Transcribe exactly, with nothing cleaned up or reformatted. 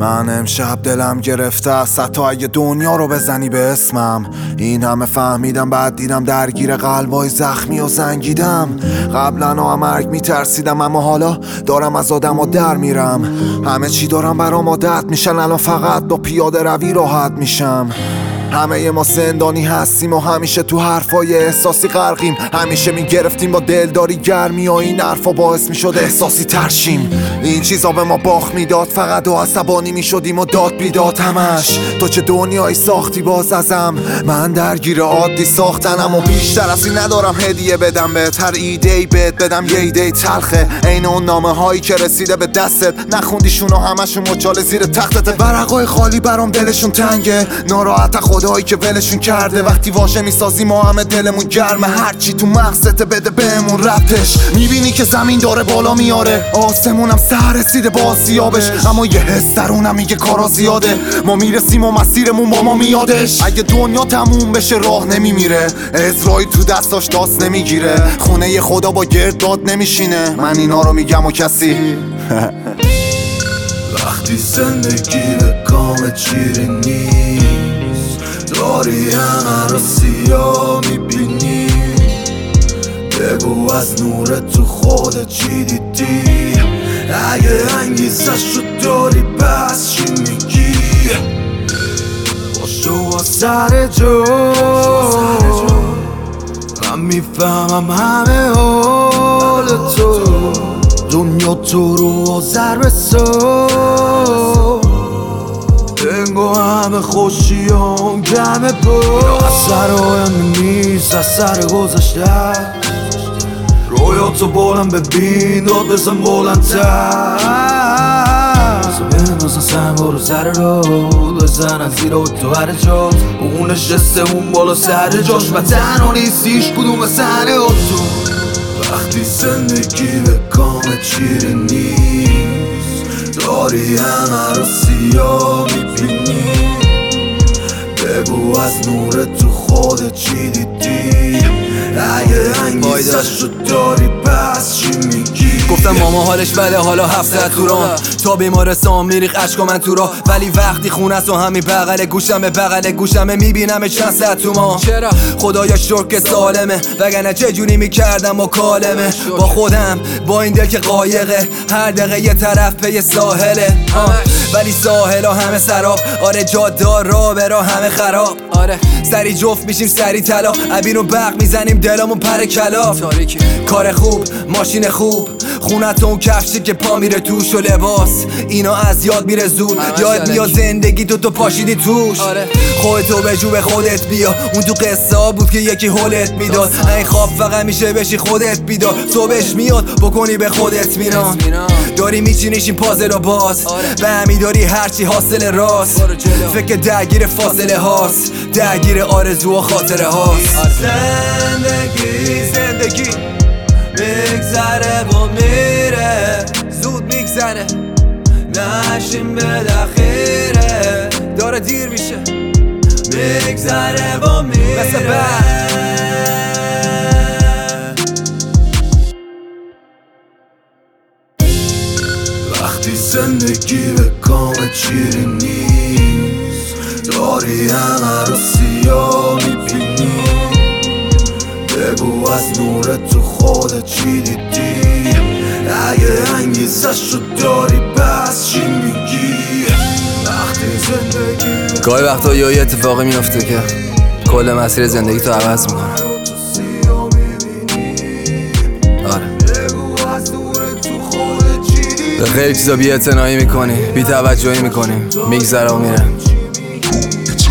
من امشب دلم گرفته است حتی اگه دنیا رو بزنی به اسمم. این همه فهمیدم بعد دیدم درگیر قلبای زخمی و زنگیدم. قبلا ها مرگ میترسیدم اما حالا دارم از آدم ها در میرم. همه چی دارم برام عادت میشن، الان فقط با پیاده روی راحت میشم. همه ما زندانی هستیم و همیشه تو حرفای احساسی غرقیم. همیشه میگرفتیم با دلداری گرمی و این حرفا باعث میشد احساسی ترشیم. این چیزا به ما باخت میداد، فقط و عصبانی میشدیم و داد بیداد همش. تو چه دنیایی ساختی باز ازم، من درگیر عادی ساختنم و بیشتر از این ندارم هدیه بدم بهت. هر ایده‌ای بهت بدم یه ایده تلخه، عین اون نامه هایی که رسیده به دستت نخوندیشون و همشون مچاله زیر تختت. ورقای خالی برام دلشون تنگه، ناراحت خدایی که ولشون کرده. وقتی واژه میسازی ما همه دلمون گرمه، هرچی تو مغزت بده بهمون ربطش. میبینی که زمین داره بالا میاره، آسمونم سر رسیده با آسیابش، اما یه حس درونم میگه کارا زیاده. ما میرسیم و مسیرمون با ما میادش. اگه دنیا تموم بشه راه نمیمیره، اسرائیل تو دستاش داست نمیگیره، خونه خدا با گرداد نمیشینه. من اینا رو میگم و کسی وقتی زندگی به کام چیری نیست، داری همه رو سیاه میبینی. بگو از نور تو خودت چی دیدی، اگه انگیزش رو داری بس چی میگی. باشو با سر جو، من میفهمم همه حال تو. دنیا تو رو آذر بسو، انگو همه خوشیان جمع بود. از سر آینده نیست، از سر گذشته. رویاتو بلند ببین، داد بزن بلندتر. بندازن سن برو سر رو، بزنن زیر تو هر جات. اون نشسته اون بالا سر جاش و تنها نیستیش کدوم سنه تو. وقتی زندگی به کام چیری نیست، داری همه رو سیاه میبینی. بگو از نور تو خودت چی دیدی، اگه انگیزش رو داری پس چی میگی. گفتم ماما حالش بده حالا هفته تو رام، تا بیمارستان میریخ عشق من تو را. ولی وقتی خونه است و همین بغل گوشمه، بغل گوشمه میبینم چند ساعت تو ما. چرا خدایا شکر که سالمه، وگرنه چه جوری میکردم و کالمه. با خودم با این دل که قایقه، هر دقیقه یه طرف پی ساحله. ولی ساحل ها همه سراب، آره جادار را برا همه خراب. آره سری جفت میشیم سری طلا، عبین و برق میزنیم دلمون پر کلاف. کار خوب ماشین خوب، خونت اون کفشی که پا میره توش و لباس، اینا از یاد میره زود. یاد میاد زندگی تو تو پاشیدی توش. آره. خودتو به جو به خودت بیا، اون تو قصه ها بود که یکی حالت میداد. این خواب فقط میشه بشی خودت بیدار، صبحش میاد بکنی به خودت میران. داری میچینیش این پازل و باز، به همی داری هرچی حاصل راست. فکر درگیر فاصله هاست، درگیر آرزو و خاطره هاست. زندگی زندگی میگذره و میره، زود میگذره، نشیم به دخیره. داره دیر میشه، میگذره و میره مثل بعد. وقتی زندگی به کام چیری نیست، داری همه رو سیاه میبینی. بگو از نور تو خودت چی دیدی، اگه انگیزش رو داری بس چی میگی. وقتی زندگی گاهی وقتا یه اتفاقی میفته که کل مسیر زندگی تو عوض میکنه. آره به خیلی چیزا بی اعتنایی میکنی، بی توجهی میکنی، میگذره و میره.